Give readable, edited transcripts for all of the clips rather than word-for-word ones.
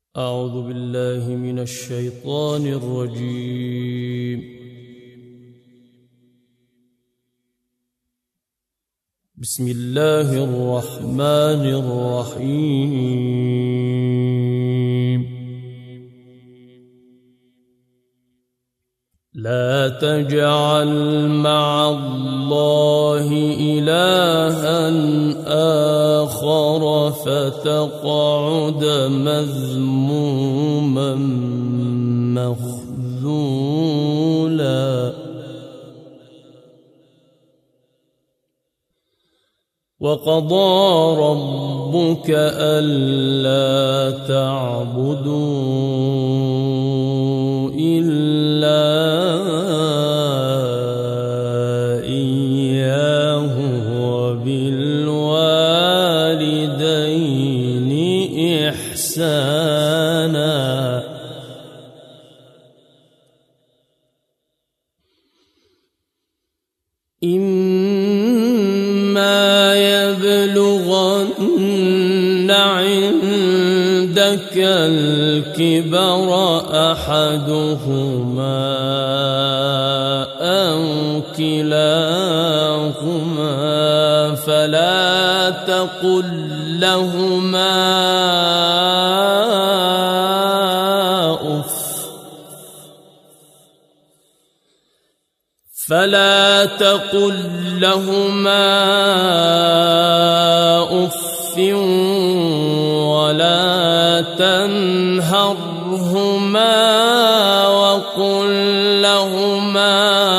أعوذ بالله من الشيطان الرجيم. بسم الله الرحمن الرحيم. لا تجعل مع الله إلها آخر فتقعد مذموما مخذولا. وقضى ربك ألا تعبدوا إلا إياه وبالوالدين إحسانا. إما يبلغن عندك الكبر أحدهما أو كلاهما فلا تقل لهما أف ولا تنهرهما وقل لهما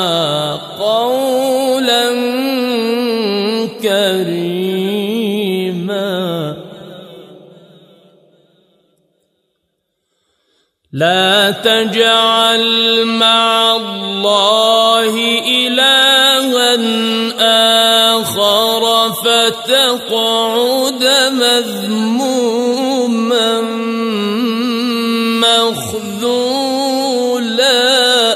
قولا كريما. لا تجعل مع الله إلها آخر فتقعد مذموما مخذولا.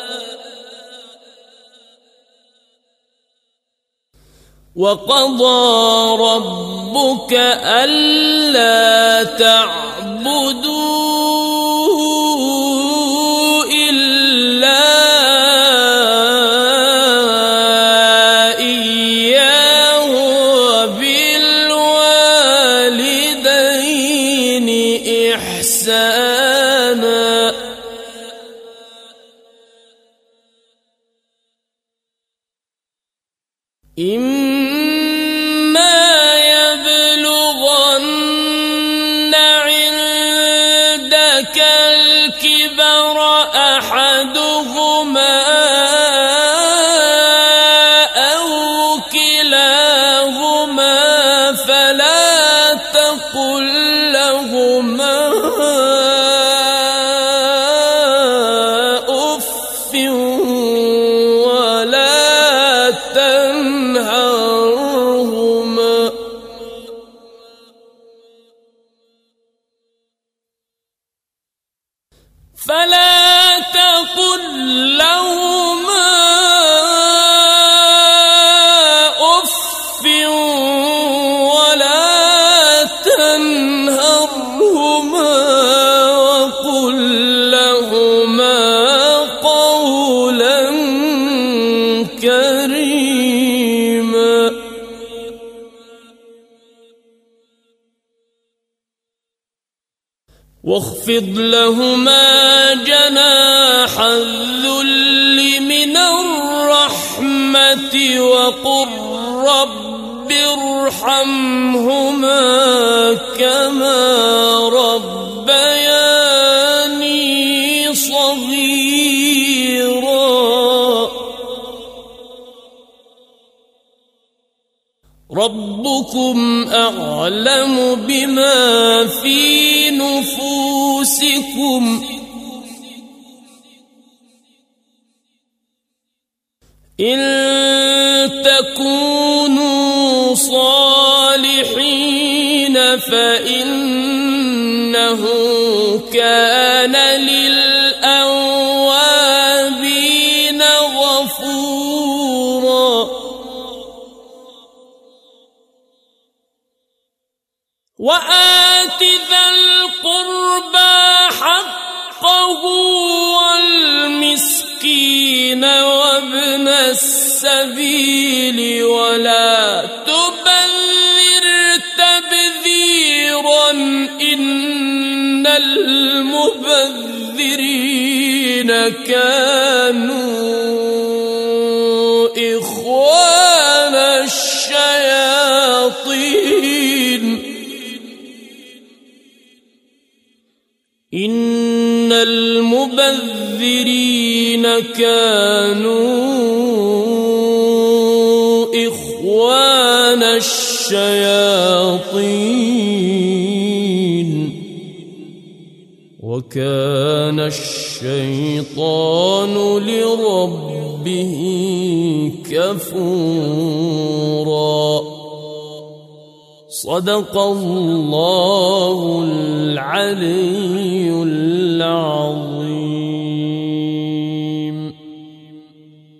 وقضى ربك ألا تعبدوا إلا إياه وبالوالدين إحسانا. إما يبلغن عندك الكبر أحدهما أو كلاهما فلا تقل لهما أف ولا تنهرهما وقل لهما قولا كريما. واخفض لهما جناح الذل من الرحمة وقل رب ارحمهما كما ربياني صغيرا. ربكم أعلم بما في نفوسكم إن تكونوا صالحين فإنه كان للأوابين غفورا. وآت ذا القربى السبيل ولا تبذر تبذيرا إن المبذرين كانوا إخوان الشياطين إن المبذرين كانوا إخوان الشياطين وكان الشيطان لربه كفورا. صدق الله العلي العظيم.